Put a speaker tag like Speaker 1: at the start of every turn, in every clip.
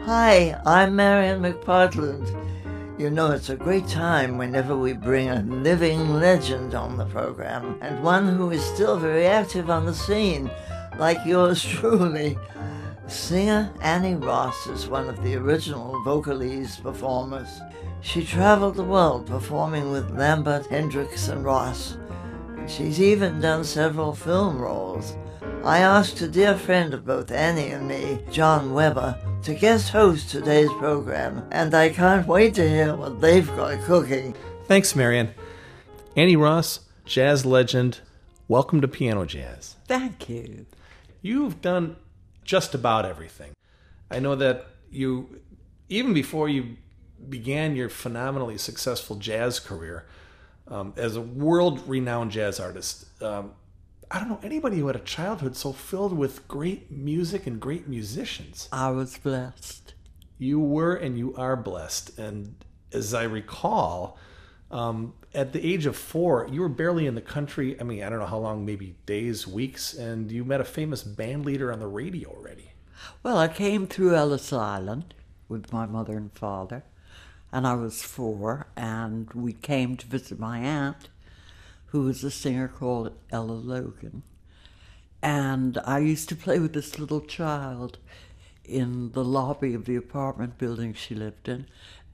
Speaker 1: Hi, I'm Marion McPartland. You know, it's a great time whenever we bring a living legend on the program, and one who is still very active on the scene, like yours truly. Singer Annie Ross is one of the original Vocalese performers. She traveled the world performing with Lambert, Hendricks, and Ross. And she's even done several film roles. I asked a dear friend of both Annie and me, John Weber, to guest host today's program, and I can't wait to hear what they've got cooking.
Speaker 2: Thanks, Marion. Annie Ross, jazz legend, welcome to Piano Jazz.
Speaker 1: Thank you.
Speaker 2: You've done just about everything. I know that you, even before you began your phenomenally successful jazz career, as a world-renowned jazz artist, I don't know anybody who had a childhood so filled with great music and great musicians.
Speaker 1: I was blessed.
Speaker 2: You were and you are blessed. And as I recall, at the age of 4, you were barely in the country. I mean, I don't know how long, maybe days, weeks, and you met a famous band leader on the radio already.
Speaker 1: Well, I came through Ellis Island with my mother and father, and I was 4, and we came to visit my aunt, who was a singer called Ella Logan. And I used to play with this little child in the lobby of the apartment building she lived in.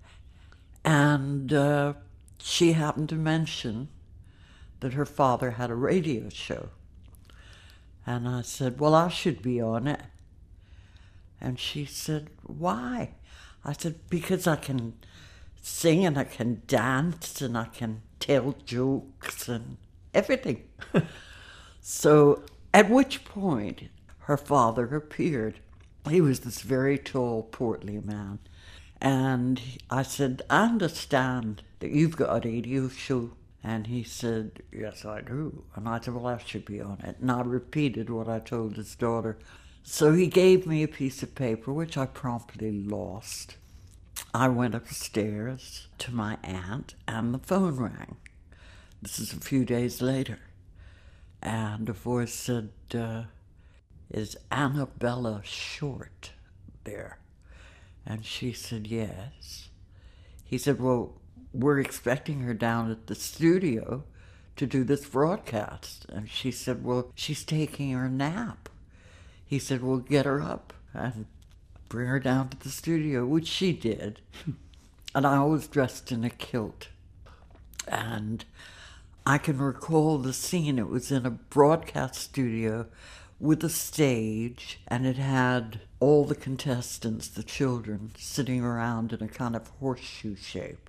Speaker 1: And she happened to mention that her father had a radio show. And I said, well, I should be on it. And she said, why? I said, because I can sing and I can dance and I can tell jokes and everything. So at which point her father appeared. He was this very tall, portly man. And I said, I understand that you've got a radio show. And he said, yes, I do. And I said, well, I should be on it. And I repeated what I told his daughter. So he gave me a piece of paper, which I promptly lost. I went upstairs to my aunt, and the phone rang. This is a few days later. And a voice said, is Annabella Short there? And she said, yes. He said, well, we're expecting her down at the studio to do this broadcast. And she said, well, she's taking her nap. He said, well, get her up and bring her down to the studio, which she did. And I was dressed in a kilt. And I can recall the scene. It was in a broadcast studio with a stage, and it had all the contestants, the children, sitting around in a kind of horseshoe shape.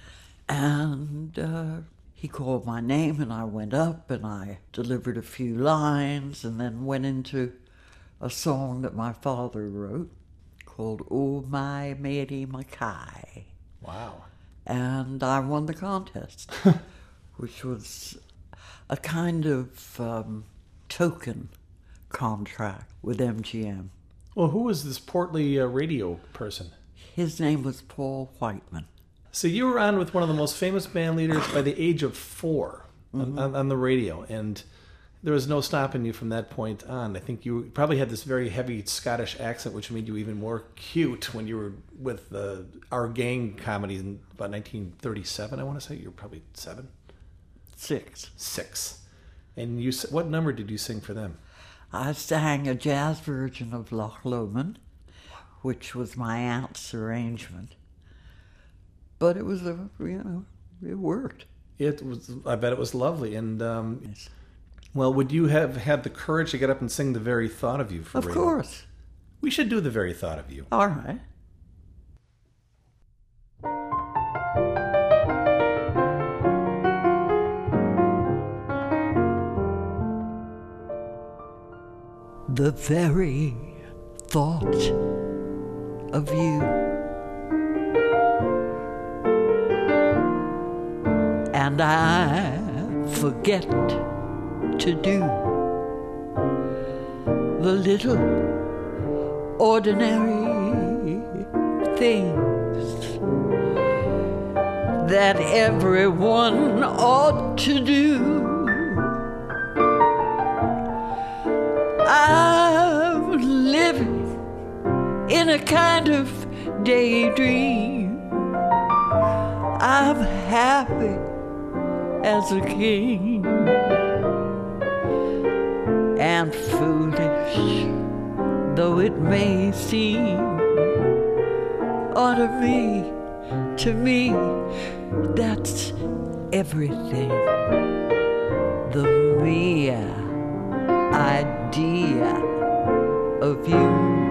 Speaker 1: And he called my name, and I went up, and I delivered a few lines, and then went into a song that my father wrote called Oh My Matey Mackay.
Speaker 2: Wow.
Speaker 1: And I won the contest, which was a kind of token contract with MGM.
Speaker 2: Well, who was this portly radio person?
Speaker 1: His name was Paul Whiteman.
Speaker 2: So you were on with one of the most famous band leaders by the age of 4 on the radio, and there was no stopping you from that point on. I think you probably had this very heavy Scottish accent, which made you even more cute when you were with Our Gang comedy in about 1937, I want to say. You were probably 7?
Speaker 1: 6.
Speaker 2: And you, what number did you sing for them?
Speaker 1: I sang a jazz version of Loch Lomond, which was my aunt's arrangement. But it was, it worked.
Speaker 2: It was. I bet it was lovely. And
Speaker 1: Yes.
Speaker 2: well, would you have had the courage to get up and sing The Very Thought of You for radio?
Speaker 1: Of course.
Speaker 2: We should do The Very Thought of You.
Speaker 1: All right. The very thought of you, and I forget to do the little ordinary things that everyone ought to do. I'm living in a kind of daydream. I'm happy as a king, and foolish though it may seem, to me, that's everything. The mere idea of you,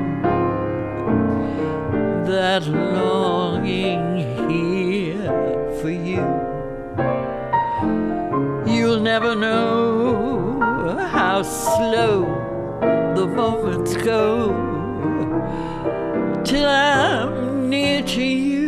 Speaker 1: that longing here for you. You'll never know how slow the moments go till I'm near to you.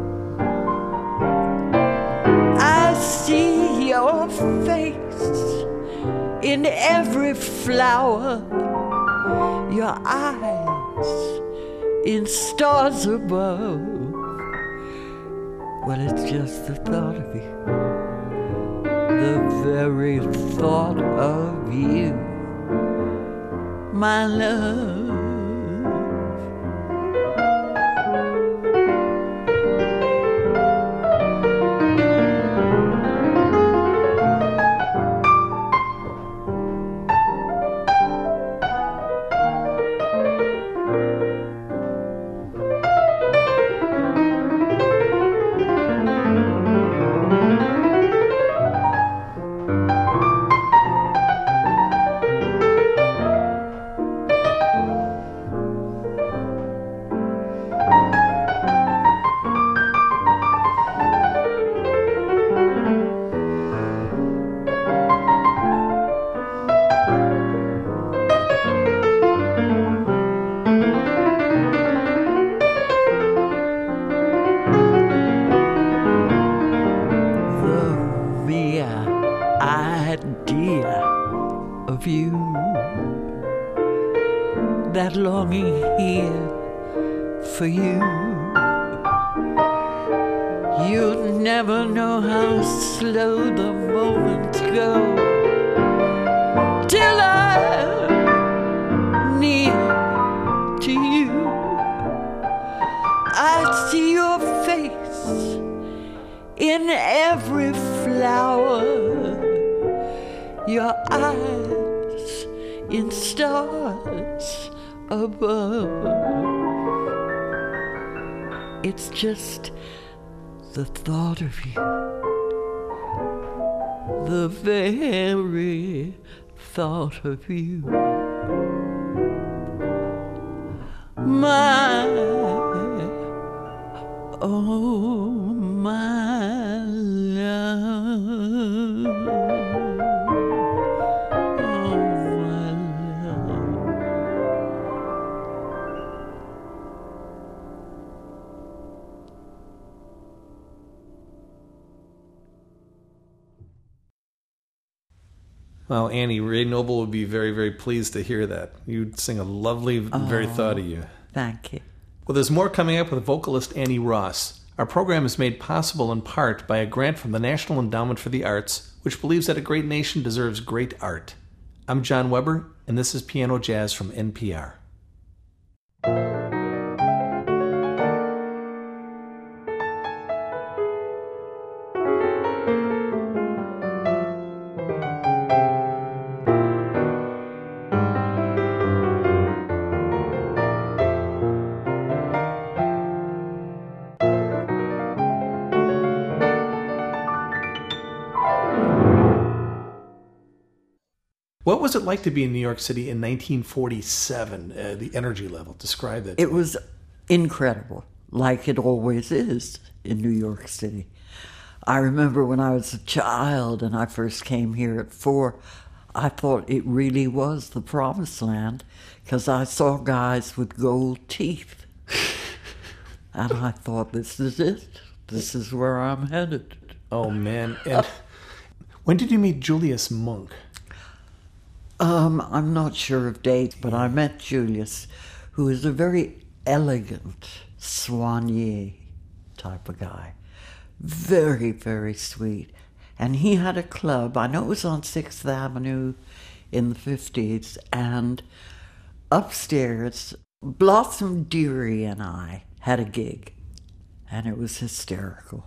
Speaker 1: I see your face in every flower, your eyes in stars above. Well, it's just the thought of you, the very thought of you, my love. Idea of you, that longing here for you. You'll never know how slow the moments go till I'm near to you. I see your face in every flower, your eyes in stars above. It's just the thought of you, the very thought of you, my, oh my love.
Speaker 2: Well, Annie, Ray Noble would be very, very pleased to hear that. You'd sing a lovely, very thought of you.
Speaker 1: Thank you.
Speaker 2: Well, there's more coming up with vocalist Annie Ross. Our program is made possible in part by a grant from the National Endowment for the Arts, which believes that a great nation deserves great art. I'm John Weber, and this is Piano Jazz from NPR. What was it like to be in New York City in 1947? The energy level, describe it.
Speaker 1: It was incredible, like it always is in New York City. I remember when I was a child and I first came here at 4, I thought it really was the promised land because I saw guys with gold teeth. And I thought, this is it. This is where I'm headed.
Speaker 2: Oh, man. And when did you meet Julius Monk?
Speaker 1: I'm not sure of dates, but I met Julius, who is a very elegant soigné type of guy. Very, very sweet. And he had a club, I know it was on 6th Avenue in the 50s, and upstairs, Blossom Dearie and I had a gig, and it was hysterical.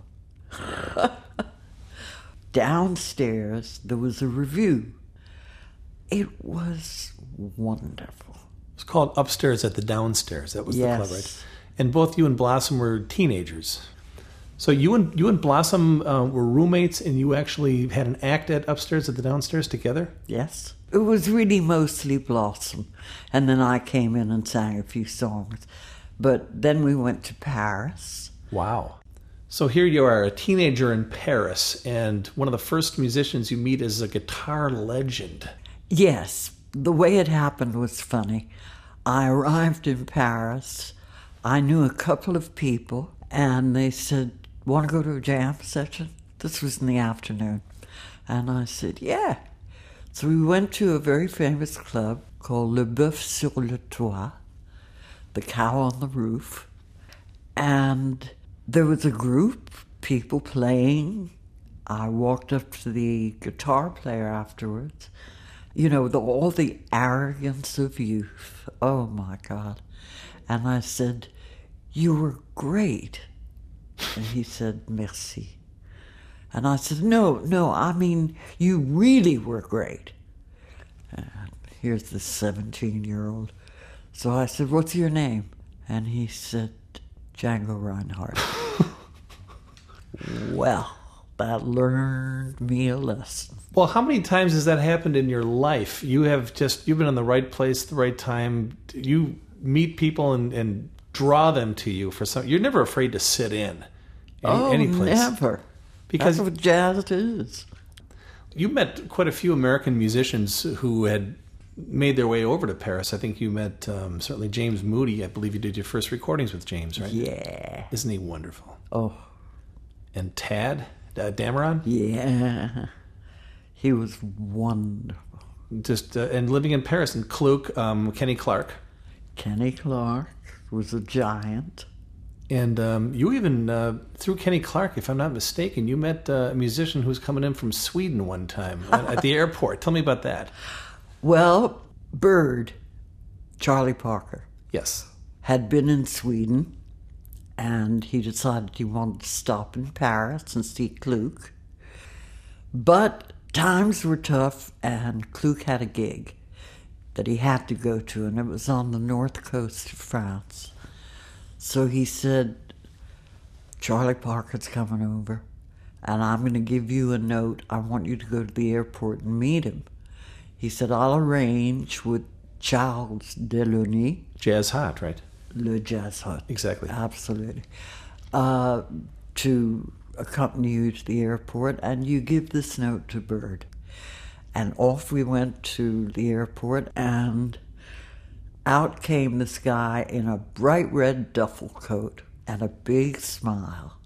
Speaker 1: Downstairs, there was a review. It was wonderful.
Speaker 2: It was called Upstairs at the Downstairs. That was
Speaker 1: Yes.
Speaker 2: the club, right? And both you and Blossom were teenagers. So you and Blossom were roommates, and you actually had an act at Upstairs at the Downstairs together?
Speaker 1: Yes. It was really mostly Blossom. And then I came in and sang a few songs. But then we went to Paris.
Speaker 2: Wow. So here you are, a teenager in Paris, and one of the first musicians you meet is a guitar legend.
Speaker 1: Yes. The way it happened was funny. I arrived in Paris. I knew a couple of people, and they said, "Want to go to a jam session?" This was in the afternoon. And I said, "Yeah." So we went to a very famous club called Le Boeuf sur le Toit, the cow on the roof. And there was a group, people playing. I walked up to the guitar player afterwards. You know, all the arrogance of youth. Oh, my God. And I said, "You were great." And he said, "Merci." And I said, no, I mean, you really were great. And here's this 17-year-old. So I said, "What's your name?" And he said, "Django Reinhardt." Well, that learned me a lesson.
Speaker 2: Well, how many times has that happened in your life? You've been in the right place at the right time. You meet people and draw them to you for some. You're never afraid to sit in any place.
Speaker 1: Never.
Speaker 2: Because
Speaker 1: that's what jazz is.
Speaker 2: you met quite a few American musicians who had made their way over to Paris. I think you met certainly James Moody. I believe you did your first recordings with James, right?
Speaker 1: Yeah.
Speaker 2: Isn't he wonderful?
Speaker 1: Oh,
Speaker 2: And Tad Dameron?
Speaker 1: yeah. He was wonderful.
Speaker 2: Just and living in Paris, and Kluk, Kenny Clark.
Speaker 1: Kenny Clark was a giant.
Speaker 2: And you even, through Kenny Clark, if I'm not mistaken, you met a musician who was coming in from Sweden one time at the airport. Tell me about that.
Speaker 1: Well, Bird, Charlie Parker,
Speaker 2: Yes.
Speaker 1: had been in Sweden, and he decided he wanted to stop in Paris and see Kluk. But times were tough, and Kluk had a gig that he had to go to, and it was on the north coast of France. So he said, "Charlie Parker's coming over, and I'm going to give you a note. I want you to go to the airport and meet him." He said, "I'll arrange with Charles Delaunay."
Speaker 2: Jazz Hot, right?
Speaker 1: Le Jazz Hut.
Speaker 2: Exactly.
Speaker 1: Absolutely. To accompany you to the airport, and you give this note to Bird. And off we went to the airport, and out came this guy in a bright red duffel coat and a big smile.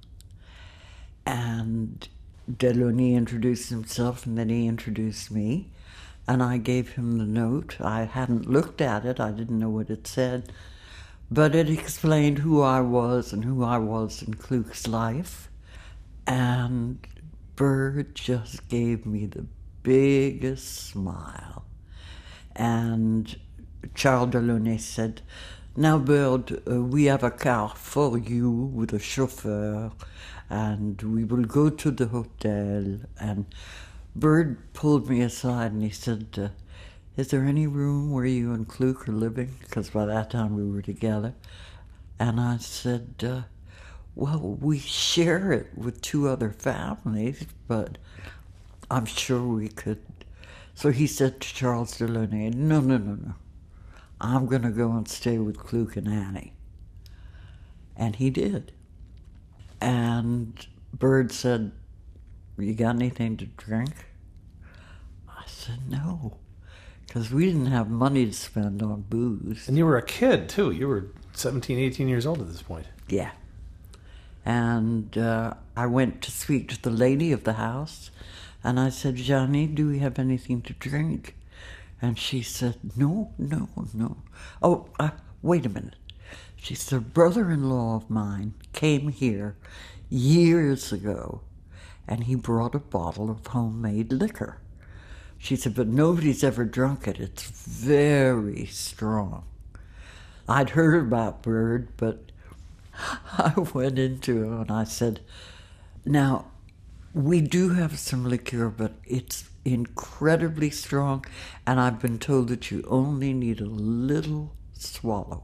Speaker 1: And Delaunay introduced himself, and then he introduced me. And I gave him the note. I hadn't looked at it. I didn't know what it said. But it explained who I was and who I was in Kluk's life. And Bird just gave me the biggest smile. And Charles Delaunay said, "Now, Bird, we have a car for you with a chauffeur, and we will go to the hotel." And Bird pulled me aside and he said, "Is there any room where you and Kluk are living?" Because by that time we were together. And I said, "Well, we share it with two other families, but I'm sure we could." So he said to Charles Delaunay, No. I'm going to go and stay with Kluk and Annie." And he did. And Bird said, "You got anything to drink?" I said, "No," because we didn't have money to spend on booze.
Speaker 2: And you were a kid, too. You were 17, 18 years old at this point.
Speaker 1: Yeah. And I went to speak to the lady of the house, and I said, "Johnny, do we have anything to drink?" And she said, No. Oh, wait a minute. She said, "A brother-in-law of mine came here years ago, and he brought a bottle of homemade liquor." She said, "But nobody's ever drunk it. It's very strong." I'd heard about Bird, but I went into him and I said, now, we do have some liqueur, but it's incredibly strong, and I've been told that you only need a little swallow.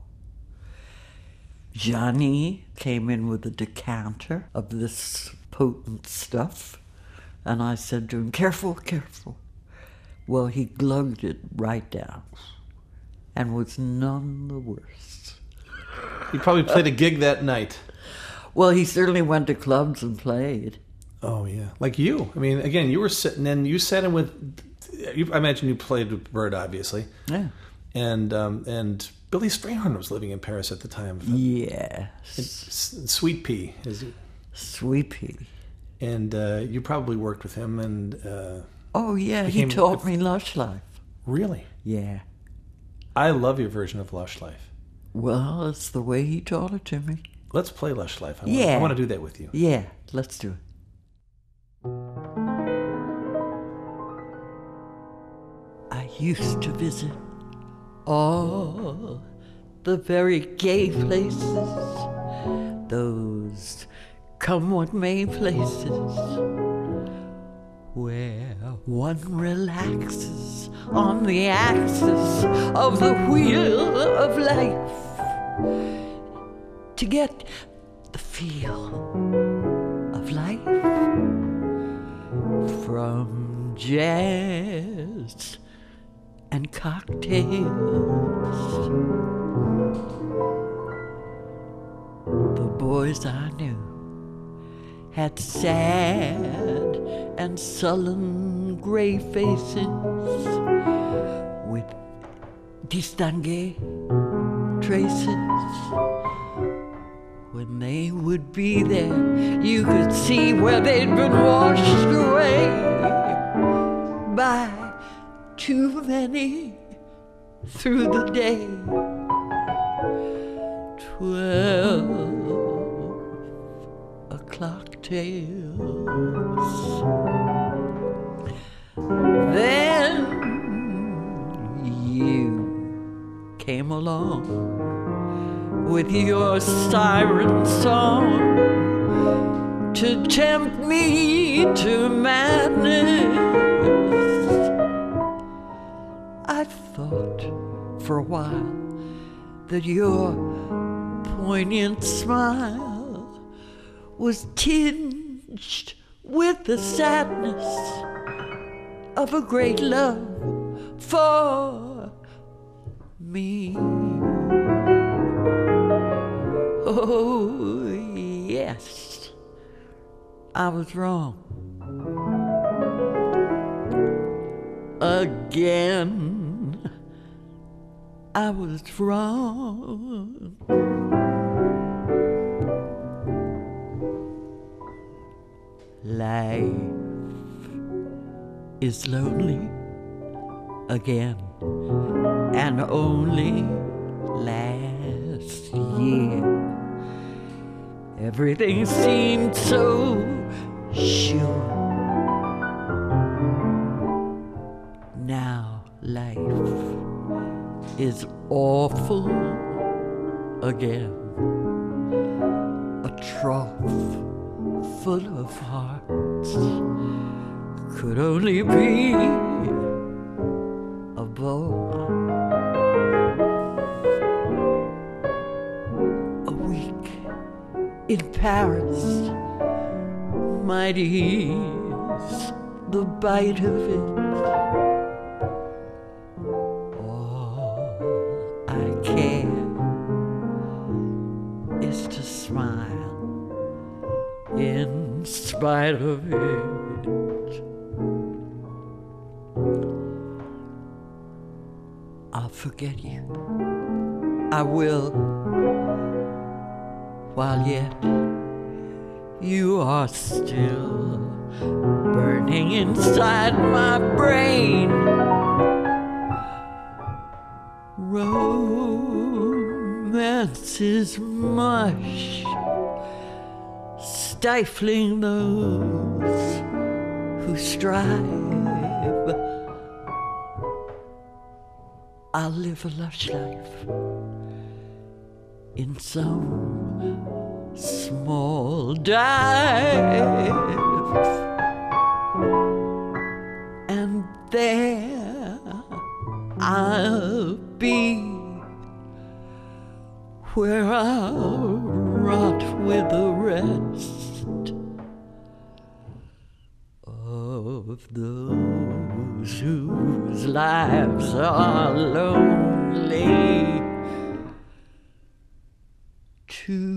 Speaker 1: Johnny came in with a decanter of this potent stuff, and I said to him, careful, careful. Well, he glugged it right down and was none the worse.
Speaker 2: He probably played a gig that night.
Speaker 1: Well, he certainly went to clubs and played.
Speaker 2: Oh, yeah. Like you. I mean, again, you were sitting in, you sat in with, I imagine you played with Bird, obviously.
Speaker 1: Yeah.
Speaker 2: And Billy Strayhorn was living in Paris at the time.
Speaker 1: Yes.
Speaker 2: Sweet Pea.
Speaker 1: Sweet Pea.
Speaker 2: And you probably worked with him. And
Speaker 1: oh, yeah, he taught me Lush Life.
Speaker 2: Really?
Speaker 1: Yeah.
Speaker 2: I love your version of Lush Life.
Speaker 1: Well, it's the way he taught it to me.
Speaker 2: Let's play Lush Life.
Speaker 1: I
Speaker 2: want to do that with you.
Speaker 1: Yeah, let's do it. I used to visit all the very gay places, those come what may places, where one relaxes on the axis of the wheel of life to get the feel of life. From jazz and cocktails, the boys I knew had sad and sullen gray faces with distingué traces. When they would be there, you could see where they'd been washed away by too many through the day. 12 o'clock tales. Then you came along with your siren song to tempt me to madness. I thought for a while that your poignant smile was tinged with the sadness of a great love for me. Oh, yes, I was wrong. Again, I was wrong. Life is lonely again, and only last year everything seemed so sure. Now life is awful again, a trough full of hearts could only be a bore. A week in Paris might ease the bite of it. All I care is to smile in spite of it. I'll forget you. I will, while yet you are still burning inside my brain. Romance is mush, stifling those who strive. I'll live a lush life in some small dive, and there I'll be, where I'll rot with the rest of those whose lives are lonely too.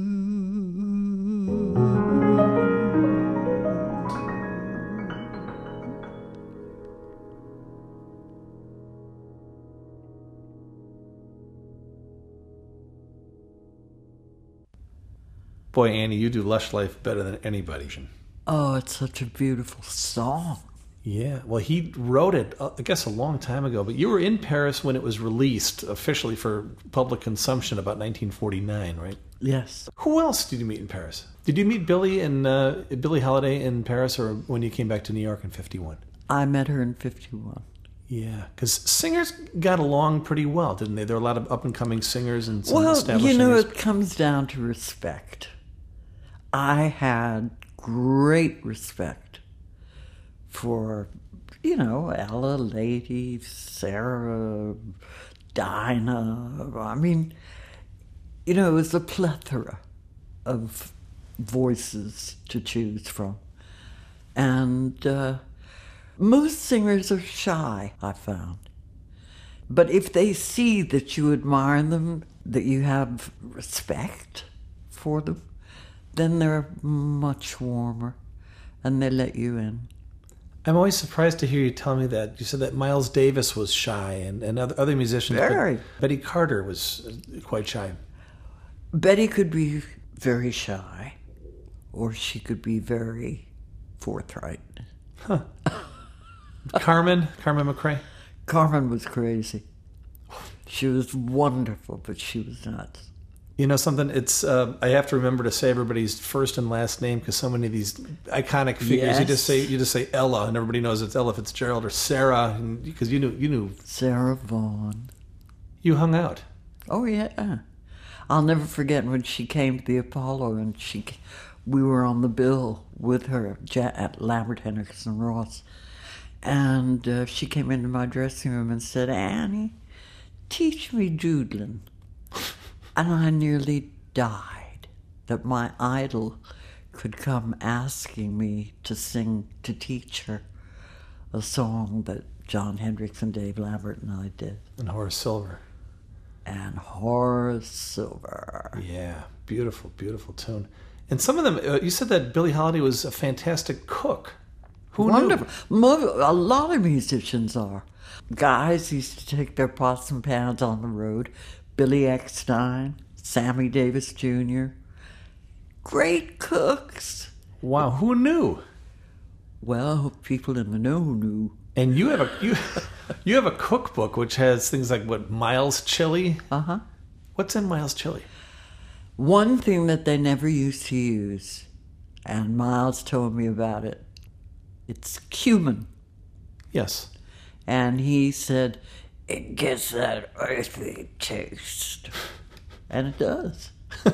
Speaker 2: Boy, Annie, you do Lush Life better than anybody.
Speaker 1: Oh, it's such a beautiful song.
Speaker 2: Yeah, well, he wrote it, I guess, a long time ago, but you were in Paris when it was released officially for public consumption about 1949, right?
Speaker 1: Yes.
Speaker 2: Who else did you meet in Paris? Did you meet Billie Holiday in Paris, or when you came back to New York in 51?
Speaker 1: I met her in 51.
Speaker 2: Yeah, because singers got along pretty well, didn't they? There were a lot of up-and-coming singers and some established
Speaker 1: you know,
Speaker 2: singers.
Speaker 1: it comes down to respect. I had great respect for, Ella, Lady, Sarah, Dinah. I mean, it was a plethora of voices to choose from. And most singers are shy, I found. But if they see that you admire them, that you have respect for them, then they're much warmer and they let you in.
Speaker 2: I'm always surprised to hear you tell me that. You said that Miles Davis was shy and other musicians.
Speaker 1: Very.
Speaker 2: Betty Carter was quite shy.
Speaker 1: Betty could be very shy, or she could be very forthright.
Speaker 2: Huh. Carmen McRae?
Speaker 1: Carmen was crazy. She was wonderful, but she was nuts.
Speaker 2: You know something? It's I have to remember to say everybody's first and last name, because so many of these iconic figures.
Speaker 1: Yes.
Speaker 2: You just say Ella, and everybody knows it's Ella Fitzgerald, or Sarah, because you knew
Speaker 1: Sarah Vaughan.
Speaker 2: You hung out.
Speaker 1: Oh yeah, I'll never forget when she came to the Apollo, and we were on the bill with her at Lambert Henriksen Ross, and she came into my dressing room and said, "Annie, teach me doodlin'." And I nearly died that my idol could come asking me to teach her a song that John Hendricks and Dave Lambert and I did.
Speaker 2: And Horace Silver. Yeah, beautiful, beautiful tune. And some of them, you said that Billie Holiday was a fantastic cook. Who
Speaker 1: Wonderful.
Speaker 2: knew?
Speaker 1: A lot of musicians are. Guys used to take their pots and pans on the road. Billy Eckstein, Sammy Davis Jr. Great cooks.
Speaker 2: Wow, who knew?
Speaker 1: Well, people in the know knew.
Speaker 2: And you have a cookbook which has things like Miles chili.
Speaker 1: Uh-huh.
Speaker 2: What's in Miles chili?
Speaker 1: One thing that they never used to use, and Miles told me about it, it's cumin.
Speaker 2: Yes.
Speaker 1: And he said, it gets that earthy taste. And it does.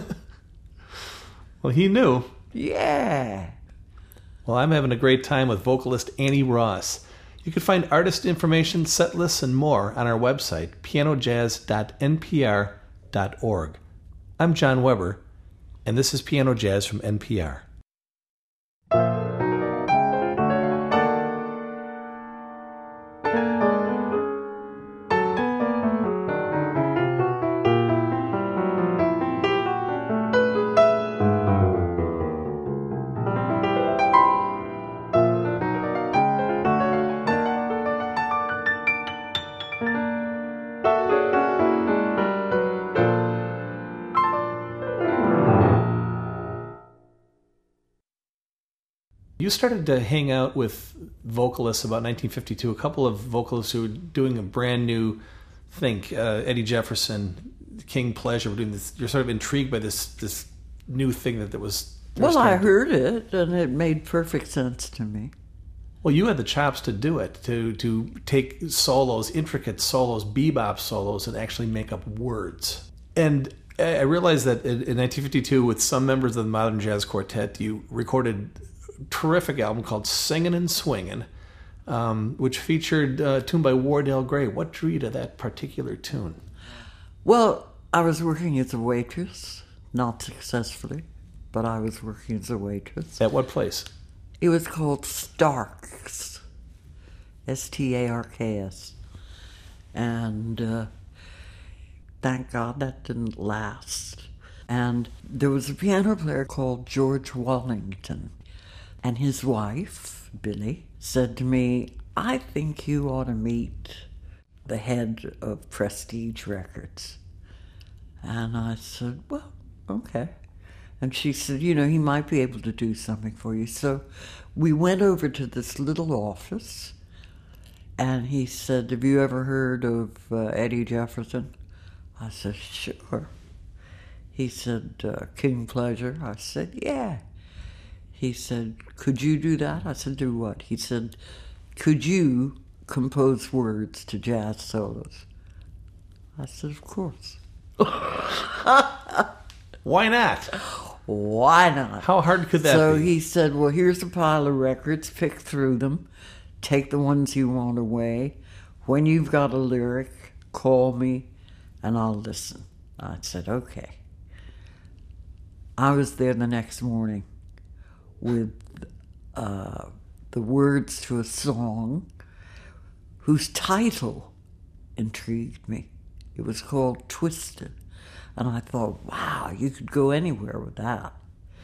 Speaker 2: Well, he knew.
Speaker 1: Yeah.
Speaker 2: Well, I'm having a great time with vocalist Annie Ross. You can find artist information, set lists, and more on our website, pianojazz.npr.org. I'm John Weber, and this is Piano Jazz from NPR. You started to hang out with vocalists about 1952, a couple of vocalists who were doing a brand new thing. Eddie Jefferson, King Pleasure were doing this. You're sort of intrigued by this new thing that was...
Speaker 1: Well, I heard it, and it made perfect sense to me.
Speaker 2: Well, you had the chops to do it, to take solos, intricate solos, bebop solos, and actually make up words. And I realized that in 1952, with some members of the Modern Jazz Quartet, you recorded a terrific album called Singin' and Swingin', which featured a tune by Wardell Gray. What drew you to that particular tune?
Speaker 1: Well, I was working as a waitress, not successfully, but I was working as a waitress.
Speaker 2: At what place?
Speaker 1: It was called Starks, Starks. And thank God that didn't last. And there was a piano player called George Wallington, and his wife, Billy, said to me, I think you ought to meet the head of Prestige Records. And I said, well, okay. And she said, you know, he might be able to do something for you. So we went over to this little office, and he said, have you ever heard of Eddie Jefferson? I said, sure. He said, King Pleasure? I said, yeah. He said, could you do that? I said, do what? He said, could you compose words to jazz solos? I said, of course.
Speaker 2: Why not?
Speaker 1: Why not?
Speaker 2: How hard could that be?
Speaker 1: So he said, well, here's a pile of records. Pick through them. Take the ones you want away. When you've got a lyric, call me and I'll listen. I said, okay. I was there the next morning with the words to a song whose title intrigued me. It was called Twisted. And I thought, wow, you could go anywhere with that.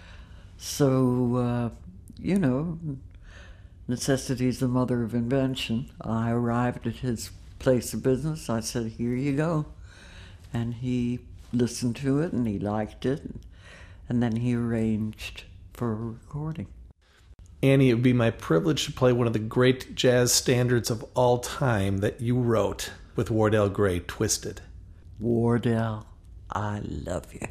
Speaker 1: So, you know, necessity is the mother of invention. I arrived at his place of business. I said, here you go. And he listened to it and he liked it. And then he arranged for a recording.
Speaker 2: Annie, it would be my privilege to play one of the great jazz standards of all time that you wrote with Wardell Gray, Twisted.
Speaker 1: Wardell, I love you.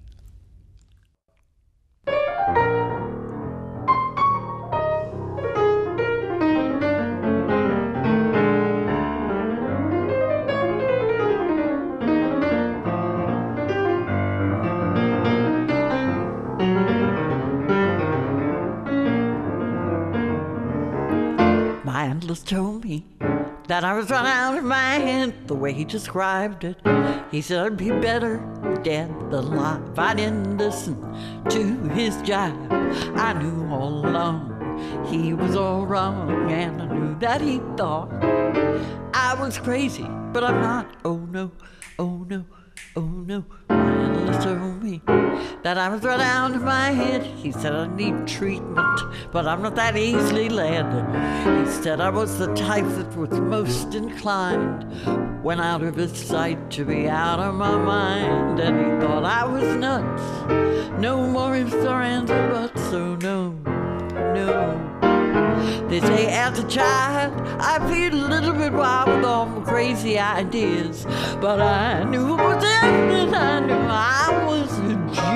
Speaker 1: My endless told me that I was run out of my head, the way he described it. He said I'd be better dead than alive if I didn't listen to his jive. I knew all along he was all wrong, and I knew that he thought I was crazy, but I'm not. Oh no, oh no, oh no. My endless told me that I was run out of my head. He said I need treatment, but I'm not that easily led. He said I was the type that was most inclined, when out of his sight, to be out of my mind. And he thought I was nuts. No more ifs or ands or buts, so no, no. They say as a child I feel a little bit wild with all my crazy ideas, but I knew it was and I knew I was a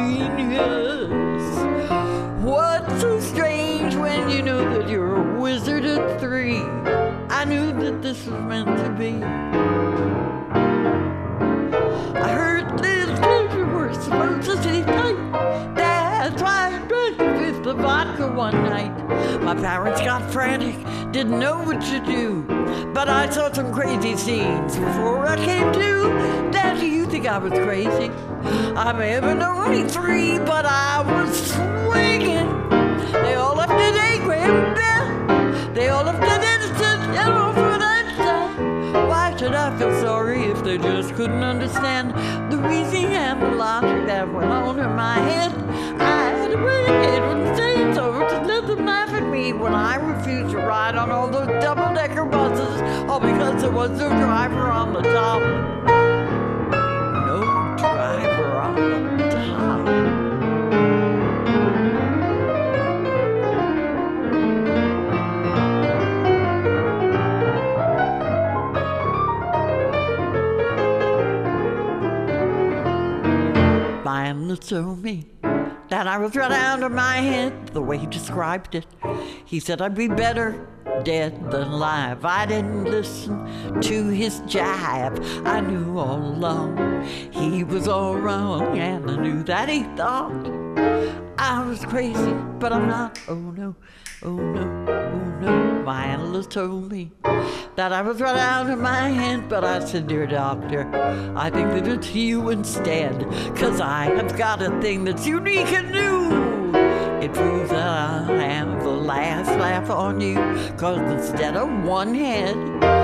Speaker 1: genius. What's so strange when you know that you're a wizard at 3? I knew that this was meant to be. I heard little children were supposed to say night. That's why I drank a fifth of vodka one night. My parents got frantic, didn't know what to do, but I saw some crazy scenes before I came to. Dad, do you think I was crazy? I may have been only 3, but I was swinging. They all left at 8 grand bell. They all left at innocent yellow for that time. Why should I feel sorry if they just couldn't understand the reasoning and the logic that went on in my head? I had to break it when saying so to let them laugh at me when I refused to ride on all those double-decker buses, all because there was no driver on the top. No driver on the top. My endless told me that I was run out of my head, the way he described it. He said I'd be better dead than alive. I didn't listen to his jive. I knew all along he was all wrong, and I knew that he thought I was crazy, but I'm not. Oh no, oh no, oh no. My analyst told me that I was right out of my head, but I said, dear doctor, I think that it's you instead, 'cause I have got a thing that's unique and new. It proves that I have the last laugh on you, 'cause instead of one head,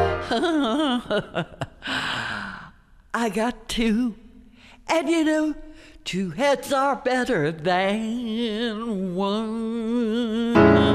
Speaker 1: I got two. And you know, two heads are better than one.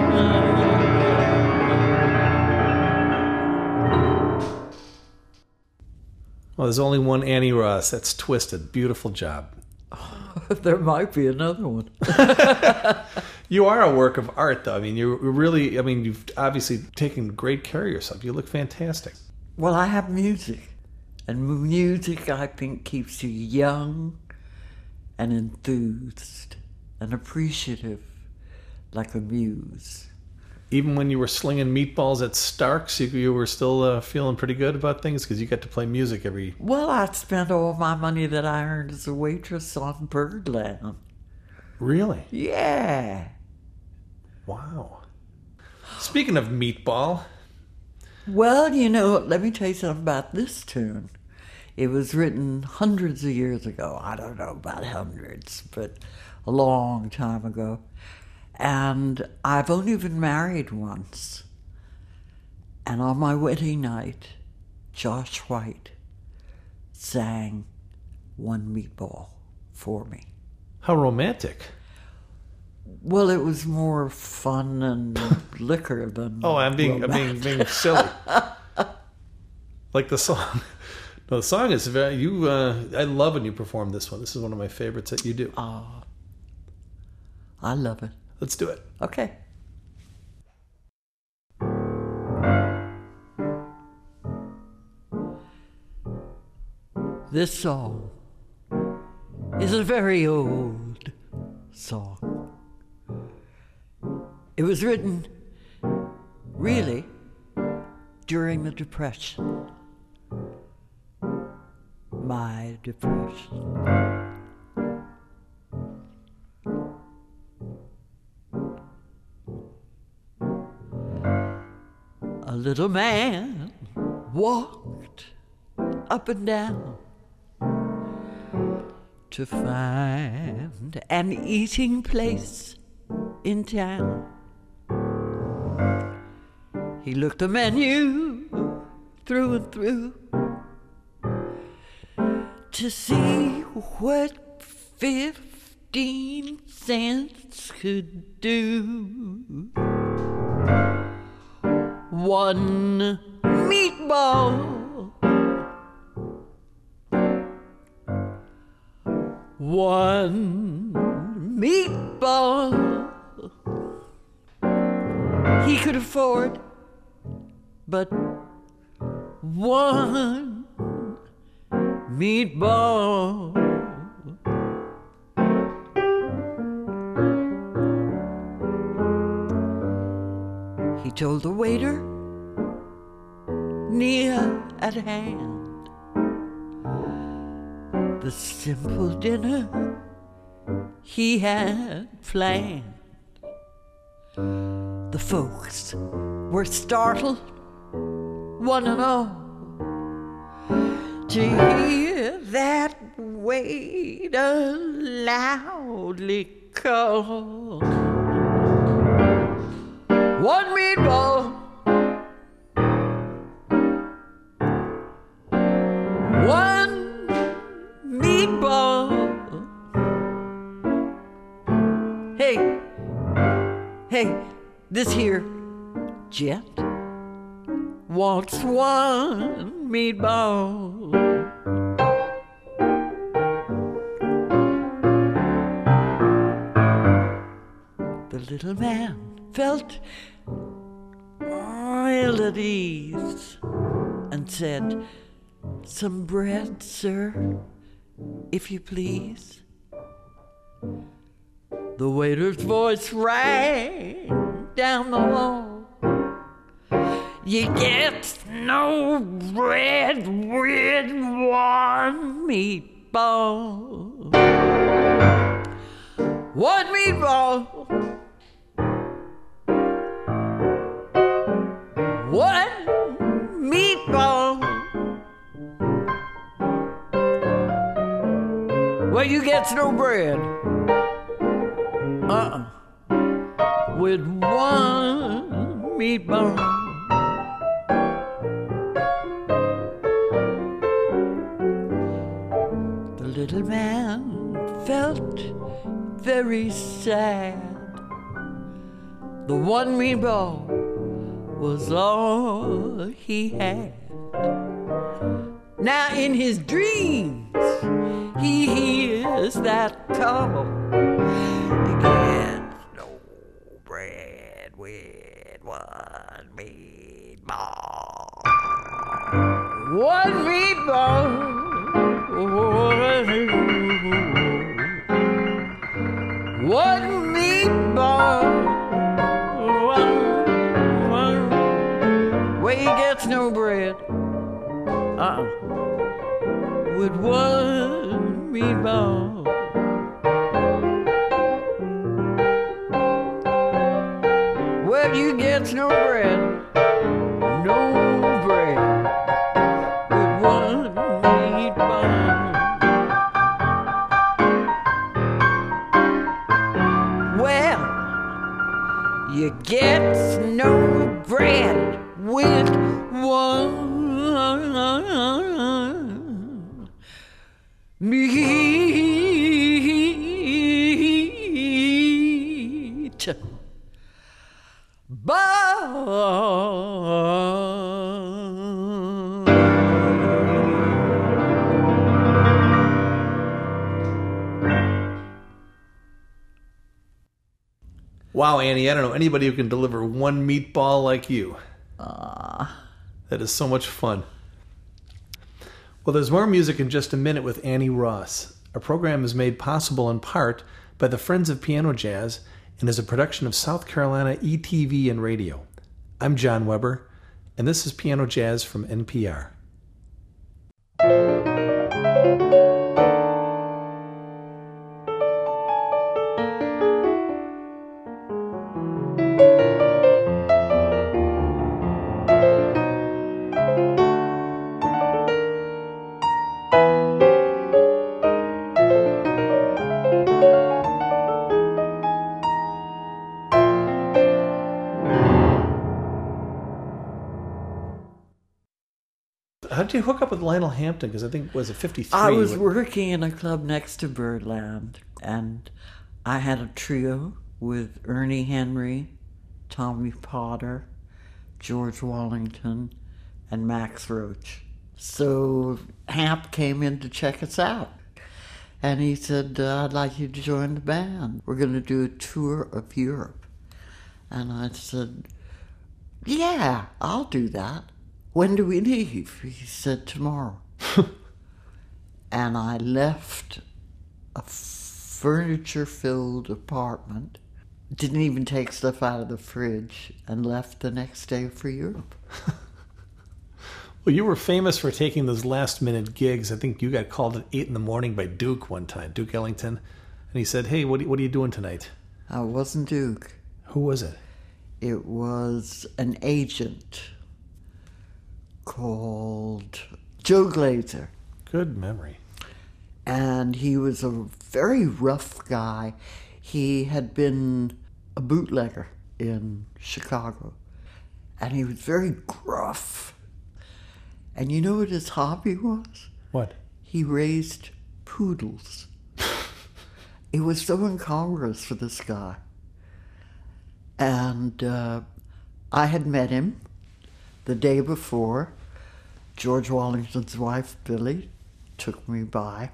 Speaker 2: Well, there's only one Annie Ross. That's Twisted. Beautiful job.
Speaker 1: There might be another one.
Speaker 2: You are a work of art, though. I mean, you're really, I mean, you've obviously taken great care of yourself. You look fantastic.
Speaker 1: Well, I have music. And music, I think, keeps you young and enthused and appreciative, like a muse.
Speaker 2: Even when you were slinging meatballs at Stark's, you were still feeling pretty good about things because you got to play music every...
Speaker 1: Well, I spent all my money that I earned as a waitress on Birdland.
Speaker 2: Really?
Speaker 1: Yeah.
Speaker 2: Wow. Speaking of meatball...
Speaker 1: Well, you know, let me tell you something about this tune. It was written hundreds of years ago. I don't know about hundreds, but a long time ago. And I've only been married once. And on my wedding night, Josh White sang One Meatball for me.
Speaker 2: How romantic.
Speaker 1: Well, it was more fun and liquor than
Speaker 2: I'm being silly. Like the song. No, the song is very... I love when you perform this one. This is one of my favorites that you do.
Speaker 1: Oh, I love it.
Speaker 2: Let's do it.
Speaker 1: Okay. This song is a very old song. It was written, really, during the Depression. My depression. A little man walked up and down to find an eating place in town. He looked the menu through and through to see what 15 cents could do. One meatball, one meatball he could afford, but one meatball. He told the waiter near at hand the simple dinner he had planned. The folks were startled, one and all, to hear that waiter loudly call. One meatball, one meatball. Hey, this here jet wants one meatball. The little man felt ill at ease and said, "Some bread, sir, if you please." The waiter's voice rang down the hall. You get no bread with one meatball. One meatball. One meatball. Well, you get no bread. With one meatball. The little man felt very sad. The one meatball was all he had. Now in his dreams, he hears that call. He gets no bread with one meatball. One meatball. One meatball. Well, he gets no bread. With one meatball. Well, you get no bread. No bread. With one meatball. Well, you get no bread with one meat ball.
Speaker 2: Wow, Annie, I don't know anybody who can deliver one meatball like you. That is so much fun. Well, there's more music in just a minute with Annie Ross. Our program is made possible in part by the Friends of Piano Jazz and is a production of South Carolina ETV and Radio. I'm John Weber, and this is Piano Jazz from NPR. How did you hook up with Lionel Hampton? Because I think, was it 53?
Speaker 1: I was working in a club next to Birdland, and I had a trio with Ernie Henry, Tommy Potter, George Wallington, and Max Roach. So Hamp came in to check us out. And he said, I'd like you to join the band. We're going to do a tour of Europe. And I said, yeah, I'll do that. When do we leave? He said, tomorrow. And I left a furniture-filled apartment, didn't even take stuff out of the fridge, and left the next day for Europe.
Speaker 2: Well, you were famous for taking those last-minute gigs. I think you got called at 8 a.m. by Duke one time, Duke Ellington. And he said, hey, what are you doing tonight?
Speaker 1: I wasn't Duke.
Speaker 2: Who was it?
Speaker 1: It was an agent called Joe Glazer.
Speaker 2: Good memory.
Speaker 1: And he was a very rough guy. He had been a bootlegger in Chicago. And he was very gruff. And you know what his hobby was?
Speaker 2: What?
Speaker 1: He raised poodles. It was so incongruous for this guy. And I had met him the day before. George Wallington's wife, Billy, took me by.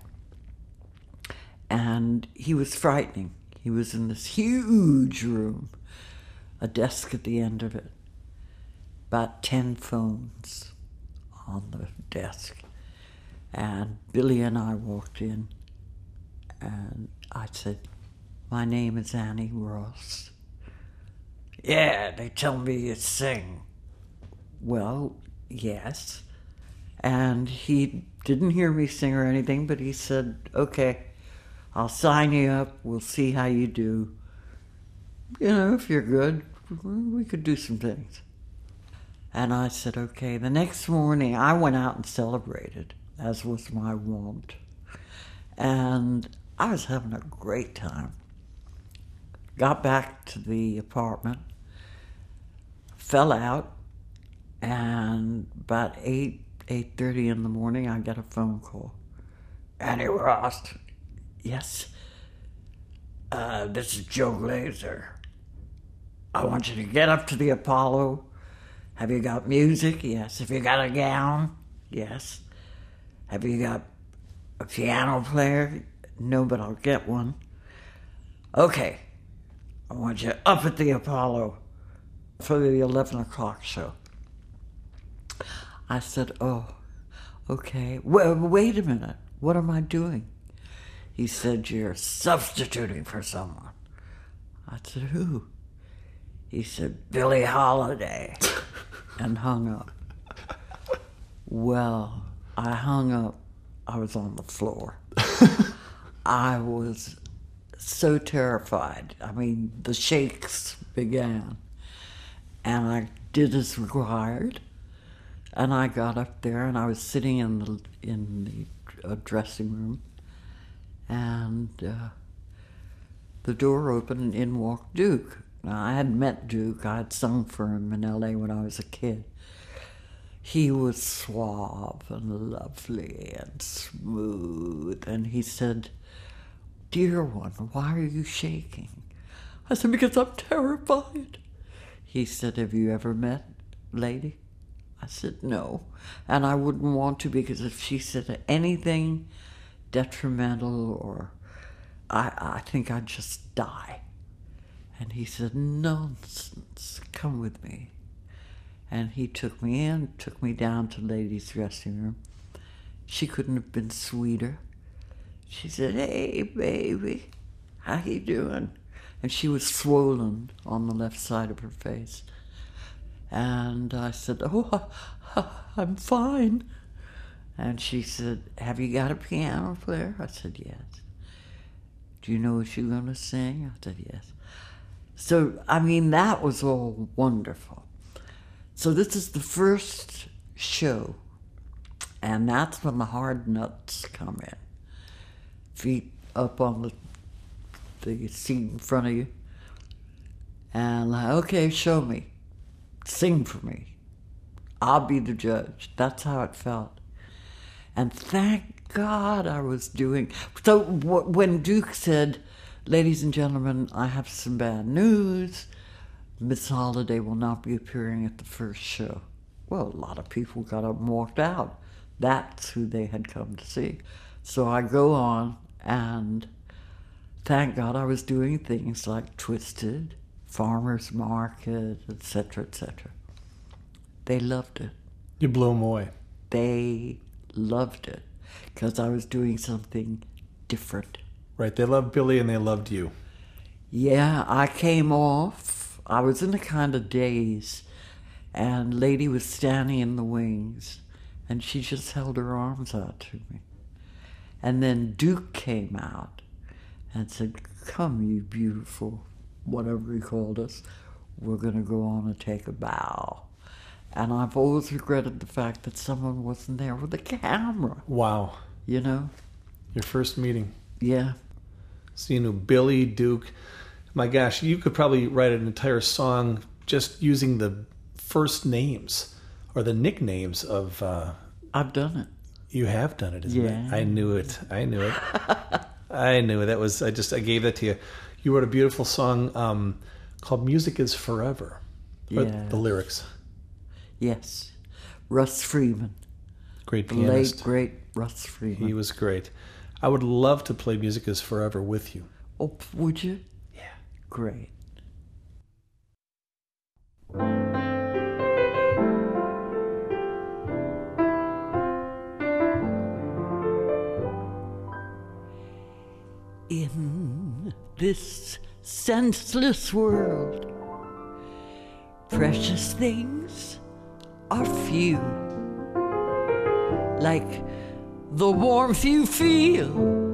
Speaker 1: And he was frightening. He was in this huge room, a desk at the end of it, about 10 phones on the desk. And Billy and I walked in, and I said, my name is Annie Ross. Yeah, they tell me you sing. Well, yes. And he didn't hear me sing or anything, but he said, okay, I'll sign you up. We'll see how you do. You know, if you're good, we could do some things. And I said, okay. The next morning, I went out and celebrated, as was my wont. And I was having a great time. Got back to the apartment, fell out, and about 8:30 in the morning, I get a phone call. Annie Ross. Yes. This is Joe Glazer. I want you to get up to the Apollo. Have you got music? Yes. Have you got a gown? Yes. Have you got a piano player? No, but I'll get one. Okay. I want you up at the Apollo for the 11 o'clock show. I said, oh, okay. Well, wait a minute. What am I doing? He said, you're substituting for someone. I said, who? He said, Billie Holiday, and hung up. Well, I hung up. I was on the floor. I was so terrified. I mean, the shakes began. And I did as required. And I got up there, and I was sitting in the dressing room. And the door opened, and in walked Duke. Now, I had met Duke. I had sung for him in L.A. when I was a kid. He was suave and lovely and smooth. And he said, dear one, why are you shaking? I said, because I'm terrified. He said, have you ever met Lady? I said, no. And I wouldn't want to, because if she said anything detrimental, or I think I'd just die. And he said, nonsense, come with me. And he took me in, took me down to Lady's dressing room. She couldn't have been sweeter. She said, hey, baby, how you doing? And she was swollen on the left side of her face. And I said, oh, I'm fine. And she said, have you got a piano player? I said, yes. Do you know what you're going to sing? I said, yes. So, I mean, that was all wonderful. So this is the first show, and that's when the hard nuts come in. Feet up on the seat in front of you. And okay, show me. Sing for me. I'll be the judge. That's how it felt. And thank God I was doing... So when Duke said, ladies and gentlemen, I have some bad news. Miss Holiday will not be appearing at the first show. Well, a lot of people got up and walked out. That's who they had come to see. So I go on, and thank God I was doing things like Twisted, Farmer's Market, etc., etc. They loved it.
Speaker 2: You blew them away.
Speaker 1: They loved it because I was doing something different.
Speaker 2: Right, they loved Billie and they loved you.
Speaker 1: Yeah, I came off. I was in a kind of daze, and Lady was standing in the wings, and she just held her arms out to me. And then Duke came out and said, come, you beautiful, whatever he called us, we're going to go on and take a bow. And I've always regretted the fact that someone wasn't there with a camera.
Speaker 2: Wow.
Speaker 1: You know?
Speaker 2: Your first meeting.
Speaker 1: Yeah.
Speaker 2: So you knew Billie, Duke. My gosh, you could probably write an entire song just using the first names or the nicknames of...
Speaker 1: I've done it.
Speaker 2: You have done it, isn't
Speaker 1: Yeah.
Speaker 2: it? I knew it. I knew it. I knew it. That was... I gave that to you. You wrote a beautiful song called Music is Forever.
Speaker 1: Yeah.
Speaker 2: The lyrics.
Speaker 1: Yes. Russ Freeman.
Speaker 2: Great
Speaker 1: The
Speaker 2: pianist.
Speaker 1: late, great Russ Freeman.
Speaker 2: He was great. I would love to play Music is Forever with you.
Speaker 1: Oh, would you?
Speaker 2: Yeah.
Speaker 1: Great. In this senseless world, precious things are few, like the warmth you feel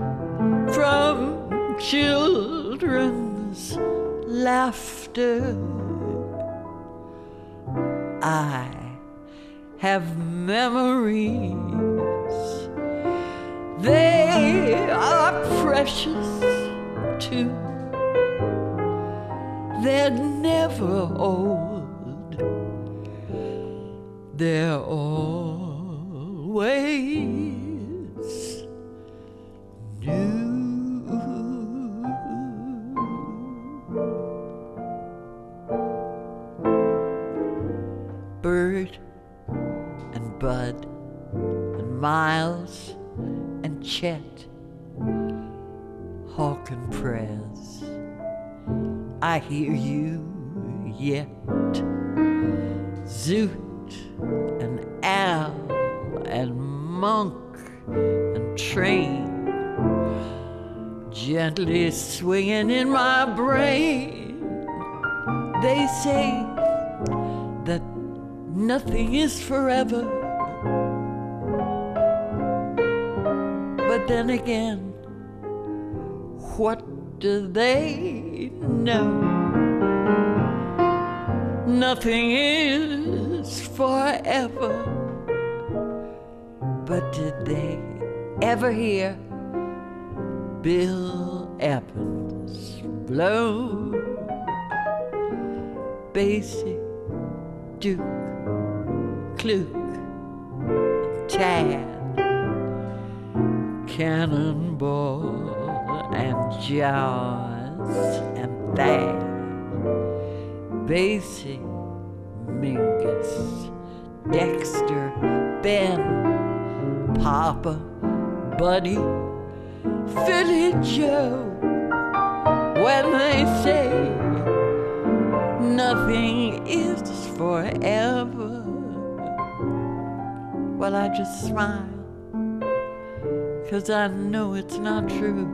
Speaker 1: from children's laughter. I have memories, they are precious too. They're never old, they're always new. Bird and Bud and Miles and Chet, Hawk and Prez, I hear you yet. Zoot and Al and Monk and Train, gently swinging in my brain. They say that nothing is forever, but then again, what do they know? Nothing is forever, but did they ever hear Bill Evans blow? Basie, Duke, Kluke, Tad, Cannonball and Jaws and Thad, Basie, Mingus, Dexter, Ben, Papa, Buddy, Philly Joe. When they say nothing is forever, well, I just smile, 'cause I know it's not true.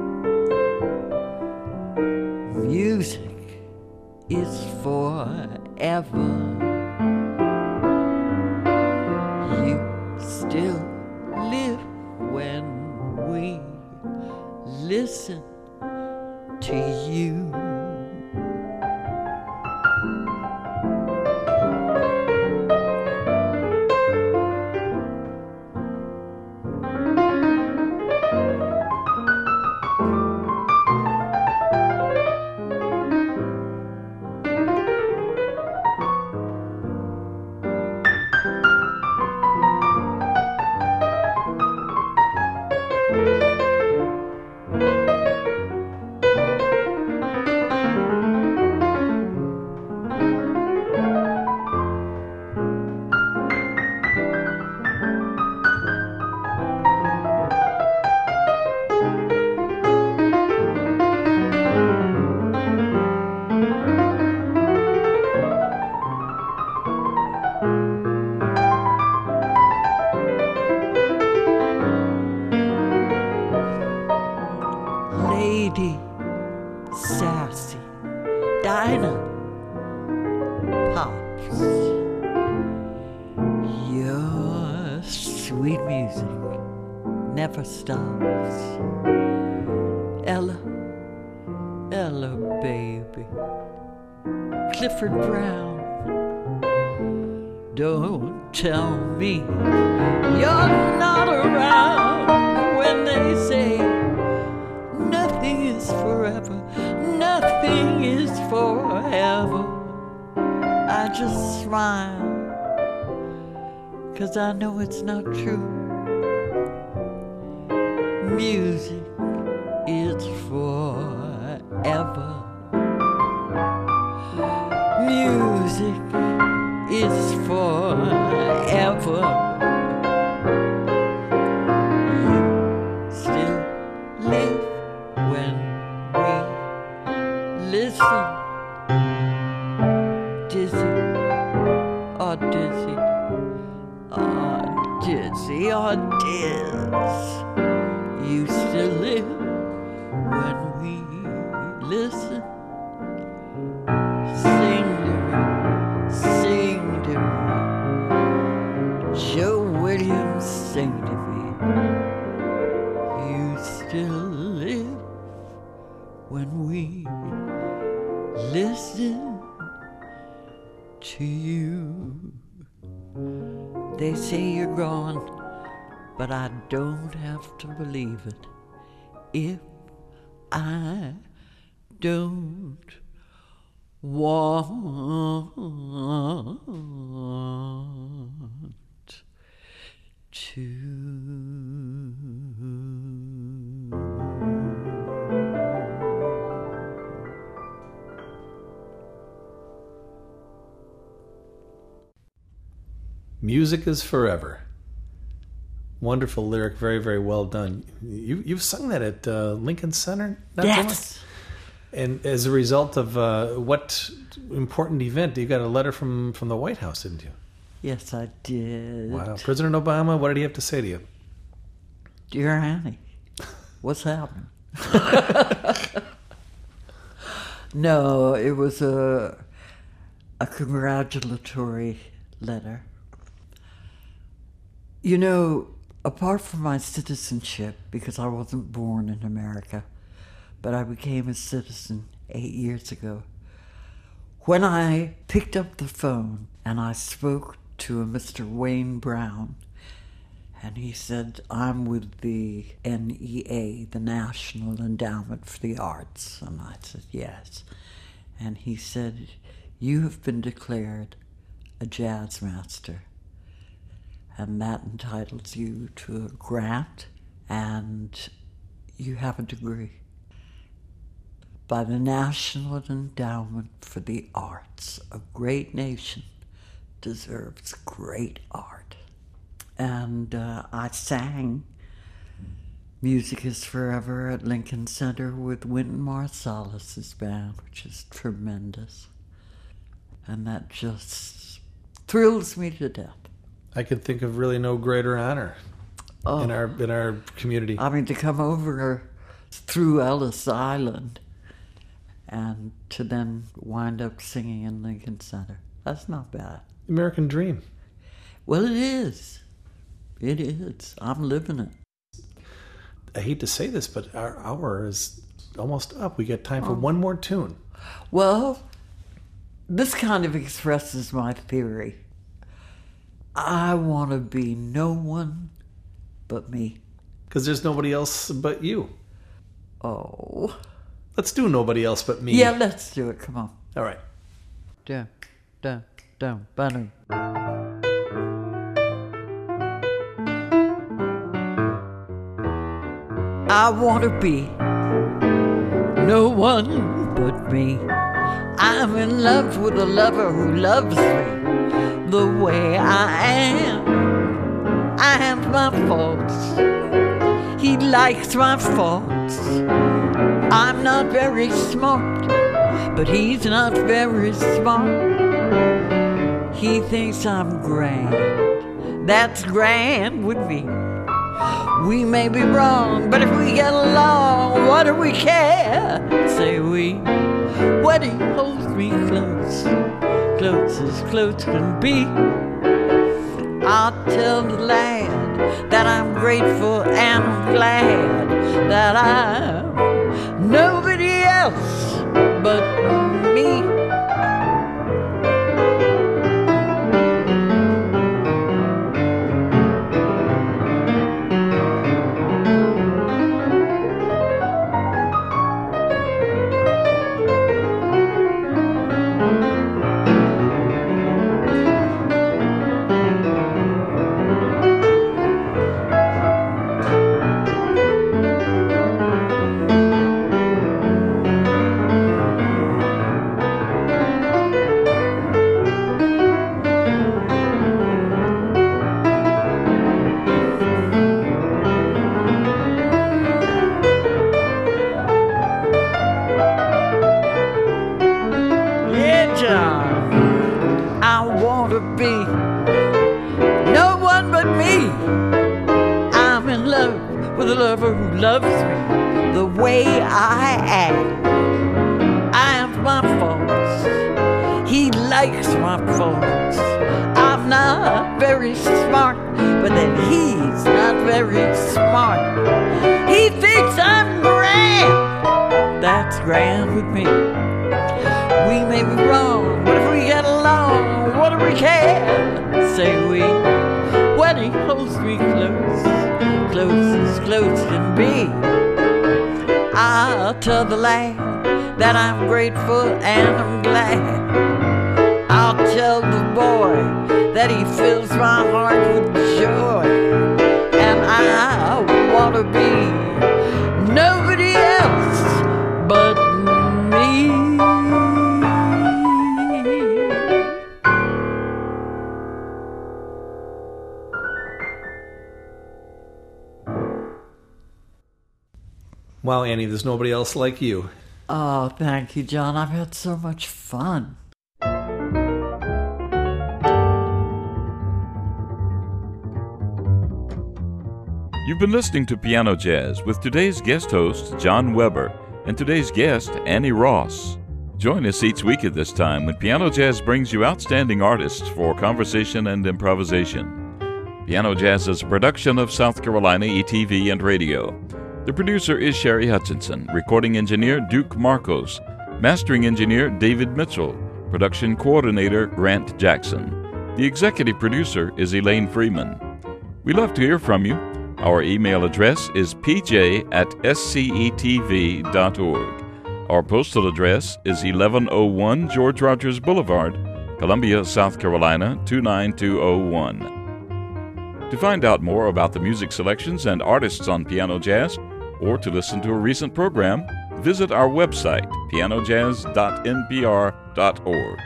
Speaker 1: Music is forever. You still live when we listen to you. Lady Sassy, Dinah, Pops, your sweet music never stops. Ella, Ella, baby, Clifford Brown, don't tell me you're not around when they say nothing is forever, nothing is forever. I just smile, 'cause I know it's not true. Music is forever. Music is forever. You still live when we listen. Dizzy, oh dizzy, oh dizzy, oh diz. You still live when we listen. Sing to me, still live when we listen to you. They say you're gone, but I don't have to believe it if I don't want to.
Speaker 2: Music is forever. Wonderful lyric, very, very well done. You've sung that at Lincoln Center? Not
Speaker 1: Yes.
Speaker 2: and as a result of what important event? You got a letter from the White House, didn't you?
Speaker 1: Yes, I did.
Speaker 2: Wow. President Obama, what did he have to say to you?
Speaker 1: Dear Annie, what's happening? No, it was a congratulatory letter. You know, apart from my citizenship, because I wasn't born in America, but I became a citizen 8 years ago, when I picked up the phone and I spoke to a Mr. Wayne Brown, and he said, I'm with the NEA, the National Endowment for the Arts. And I said, yes. And he said, you have been declared a jazz master, and that entitles you to a grant, and you have a degree by the National Endowment for the Arts. A great nation deserves great art. And I sang Music is Forever at Lincoln Center with Wynton Marsalis's band, which is tremendous. And that just thrills me to death.
Speaker 2: I could think of really no greater honor in our community.
Speaker 1: I mean, to come over through Ellis Island and to then wind up singing in Lincoln Center. That's not bad.
Speaker 2: American dream.
Speaker 1: Well, it is. It is. I'm living it.
Speaker 2: I hate to say this, but our hour is almost up. We got time for one more tune.
Speaker 1: Well, this kind of expresses my theory. I want to be no one but me.
Speaker 2: Because there's nobody else but you.
Speaker 1: Oh.
Speaker 2: Let's do Nobody Else But Me.
Speaker 1: Yeah, let's do it. Come on.
Speaker 2: All right.
Speaker 1: Down, down, down, down. I want to be no one but me. I'm in love with a lover who loves me the way I am. I have my faults. He likes my faults. I'm not very smart, but he's not very smart. He thinks I'm grand. That's grand with me. We may be wrong, but if we get along, what do we care? Say we. When he holds me close, close as close can be, I'll tell the lad that I'm grateful and I'm glad that I'm nobody else but me. I want to be no one but me. I'm in love with a lover who loves me the way I am. I have my faults. He likes my faults. I'm not very smart, but then he's not very smart. He thinks grand with me. We may be wrong, but if we get along, what do we care? Say we, when he holds me close, close as close can be. I'll tell the lad that I'm grateful and I'm glad. I'll tell the boy that he fills my heart with joy. And I want to be nobody else but me.
Speaker 2: Wow, Annie, there's nobody else like you.
Speaker 1: Oh, thank you, John. I've had so much fun.
Speaker 3: You've been listening to Piano Jazz with today's guest host, John Weber, and today's guest, Annie Ross. Join us each week at this time when Piano Jazz brings you outstanding artists for conversation and improvisation. Piano Jazz is a production of South Carolina ETV and Radio. The producer is Sherry Hutchinson, recording engineer Duke Marcos, mastering engineer David Mitchell, production coordinator Grant Jackson. The executive producer is Elaine Freeman. We love to hear from you. Our email address is pj@scetv.org. Our postal address is 1101 George Rogers Boulevard, Columbia, South Carolina, 29201. To find out more about the music selections and artists on Piano Jazz, or to listen to a recent program, visit our website, pianojazz.npr.org.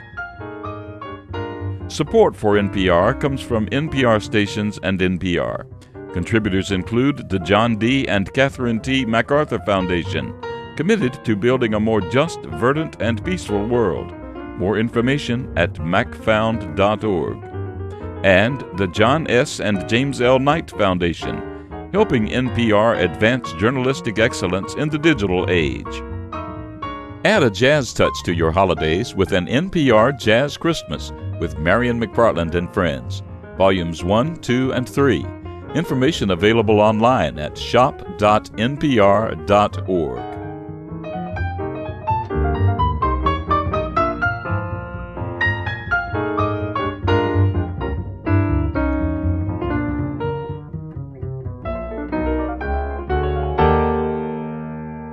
Speaker 3: Support for NPR comes from NPR stations and NPR. Contributors include the John D. and Catherine T. MacArthur Foundation, committed to building a more just, verdant, and peaceful world. More information at macfound.org. And the John S. and James L. Knight Foundation, helping NPR advance journalistic excellence in the digital age. Add a jazz touch to your holidays with an NPR Jazz Christmas with Marion McPartland and Friends, Volumes 1, 2, and 3. Information available online at shop.npr.org.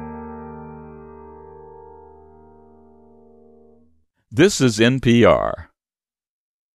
Speaker 3: This is NPR.